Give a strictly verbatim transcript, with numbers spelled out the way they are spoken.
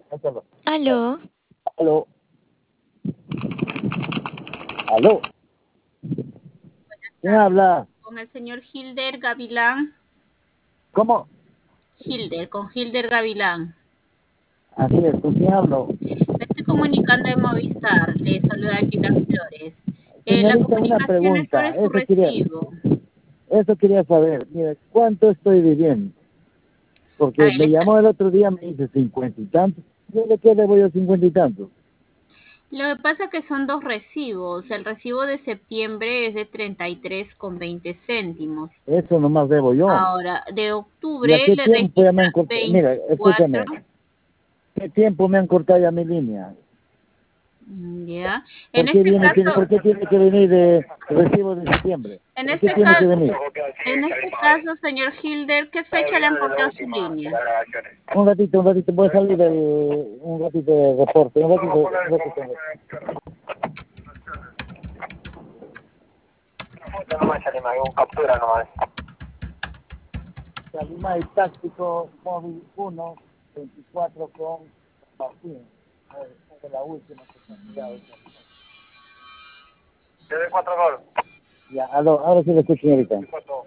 Échalo. Aló, Aló. Aló. ¿Quién habla? Con el señor Hilder Gavilán. ¿Cómo? Hilder, con Hilder Gavilán. Así es, ¿con quién hablo? Me estoy comunicando de Movistar. Le saluda Gila Flores. Eh, la Señorita, una comunicación es pregunta. sobre su Eso quería, recibo. eso quería saber. Mire, ¿cuánto estoy viviendo? A Porque ver, me está- llamó el otro día, me dice cincuenta y tantos. ¿Yo de qué debo yo cincuenta y tantos? lo que pasa es que son dos recibos. El recibo de septiembre es de treinta y tres con veinte céntimos. Eso nomás debo yo. Ahora, de ¿Y a octubre qué le tiempo ya me registra han cortado? Mira, veinticuatro. escúchame. ¿Qué tiempo me han cortado ya mi línea? Mm, Ya. En ¿Por qué, este viene que, caso, ¿Por qué tiene que venir de recibo de septiembre? en ¿Por qué este tiene que caso, venir? en este caso, señor Hilder, ¿qué fecha le han cortado su línea? Un ratito, un ratito, voy a salir del, un ratito de reporte, un ratito, un ratito. No me sale más, un captura nomás. Salima y táctico móvil uno, veinticuatro con Martín. A ver, esta es la última que se me ha enviado. ¿Tiene cuatro gol? Ya, aló, ahora sí lo escucho, señorita.